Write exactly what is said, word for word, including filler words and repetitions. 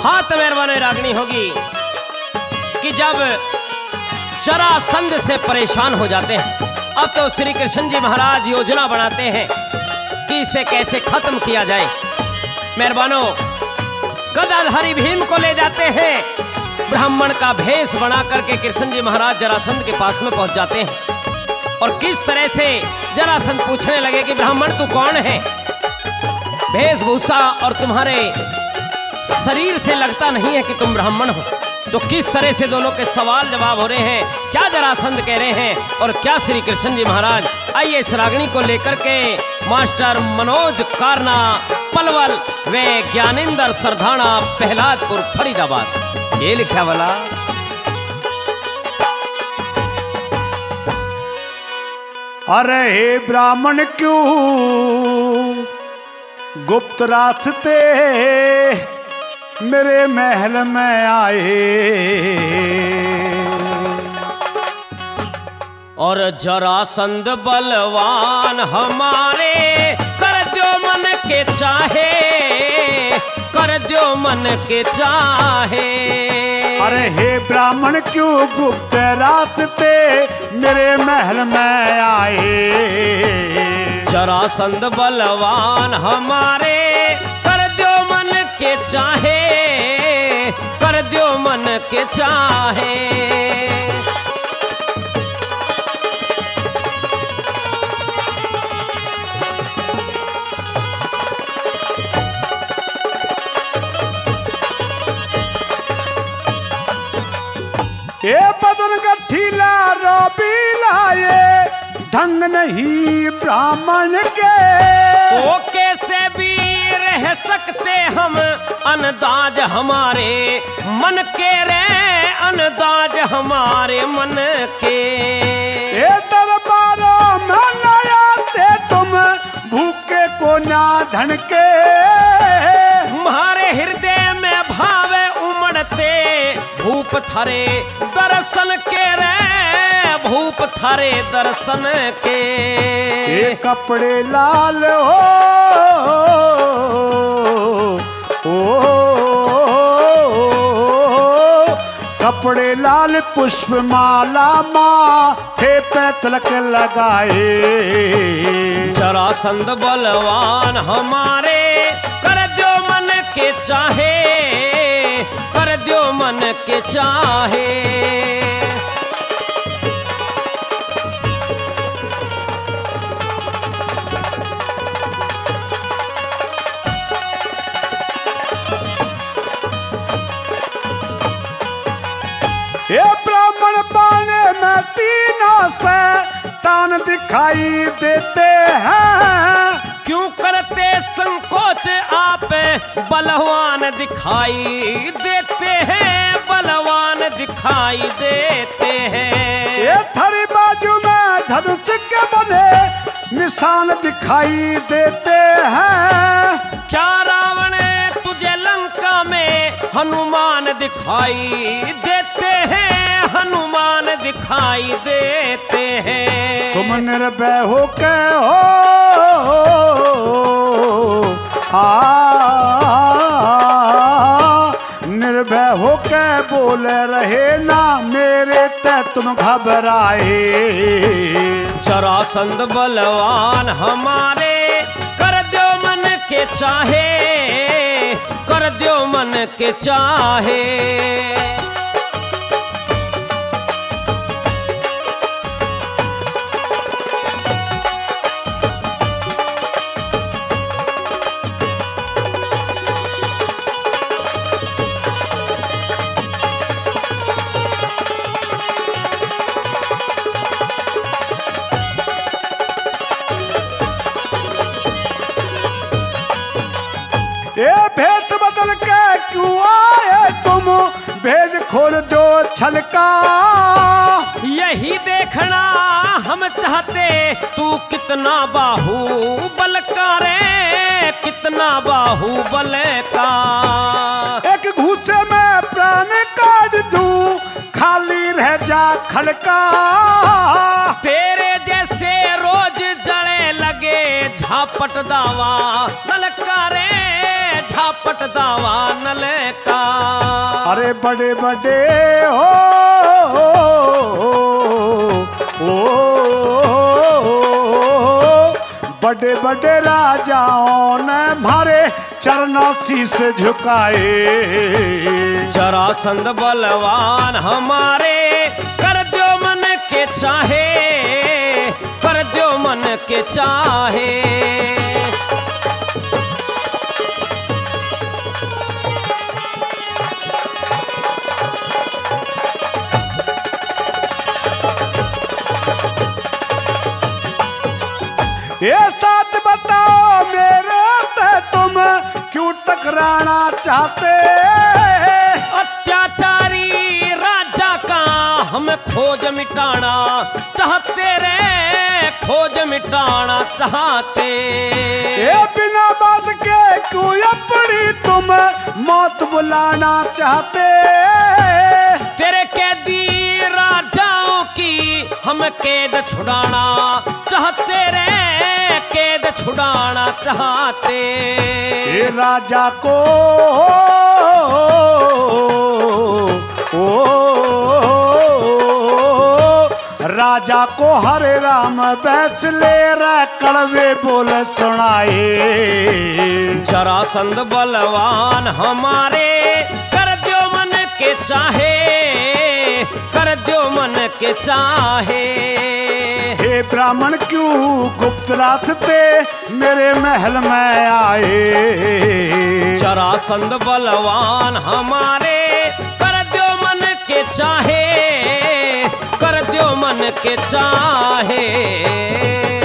बात मेहरबानी रागनी होगी कि जब जरासंध से परेशान हो जाते हैं, अब तो श्री कृष्ण जी महाराज योजना बनाते हैं कि इसे कैसे खत्म किया जाए। मेहरबानों, गदाधारी भीम को ले जाते हैं, ब्राह्मण का भेष बना करके कृष्ण जी महाराज जरासंध के पास में पहुंच जाते हैं और किस तरह से जरासंध पूछने लगे कि ब्राह्मण तू कौन है, वेशभूषा और तुम्हारे शरीर से लगता नहीं है कि तुम ब्राह्मण हो। तो किस तरह से दोनों के सवाल जवाब हो रहे हैं, क्या जरासंध कह रहे हैं और क्या श्री कृष्ण जी महाराज। आइए इस रागनी को लेकर के मास्टर मनोज कारना पलवल वे ज्ञानेंद्र सरधाना प्रहलादपुर फरीदाबाद ये लिखा वाला। अरे हे ब्राह्मण क्यों गुप्त रास्ते मेरे महल में आए, और जरासंध बलवान हमारे कर दो मन के चाहे, कर दो मन के चाहे। अरे हे ब्राह्मण क्यों गुप्त रास्ते मेरे महल में आए, जरासंध बलवान हमारे कर दो मन के चाहे, कर दो मन के चाहे। ये बदन गठीला रोबीला ये ढंग नहीं ब्राह्मण के, वो कैसे भी रह सकते हम अंदाज हमारे मन के रे, अंदाज हमारे मन के। ये दरबारों में न आते तुम भूखे को ना धन के, हमारे हृदय में भावे उमड़ते भूप थारे दर्शन के रे, भूप थारे दर्शन के। ये कपड़े लाल हो ओ, कपड़े लाल पुष्प माला माथे पे तिलक लगाए, जरासंध बलवान हमारे कर दो मन के चाहे, कर दो मन के चाहे। ये ब्राह्मण पाने में तीनों से तान दिखाई देते हैं, क्यों करते संकोच आप बलवान दिखाई देते हैं, बलवान दिखाई देते हैं। ये थारी बाजू में धनुष के बने निशान दिखाई देते हैं, क्या रावण तुझे लंका में हनुमान दिखाई देते हैं, हनुमान दिखाई देते हैं। तुम निर्भय हो के हो आ निर्भय हो के बोले रहे ना मेरे ते तुम घबराए, जरासंध बलवान हमारे कर दो मन के चाहे, कर दो मन के चाहे। ये भेद बदल के क्यों आए तुम, भेद खोल दो छलका, यही देखना हम चाहते तू कितना बाहुबल का रे, कितना बाहुबल का। एक घूसे में प्राण काट दूं खाली रह जा खड़का, तेरे जैसे रोज जड़े लगे झापट दावा नलका रे, झापट दावा नल का। अरे बड़े बड़े हो ओ, बड़े बड़े राजाओं ने मारे चरणों शीश झुकाए। जरासंध बलवान हमारे कर दो मन के चाहे, कर दो मन के चाहे। ये सच बताओ मेरे से तुम क्यों टकराना चाहते? अत्याचारी राजा का हम खोज मिटाना चाहते रे, खोज मिटाना चाहते। ये बिना बात के क्यों अपनी तुम मौत बुलाना चाहते? तेरे कैदी राजाओं की हम कैद छुड़ाना चाहते रे, कैद छुड़ाना चाहते। ये राजा को ओ, राजा को हरे राम बैसले रे कड़वे बोल सुनाए। जरासंध बलवान हमारे कर दो मन के चाहे, कर दो मन के चाहे। हे ब्राह्मण क्यों गुप्त रास्ते मेरे महल में आए? जरासंध बलवान हमारे कर दो मन के चाहे, कर दो मन के चाहे।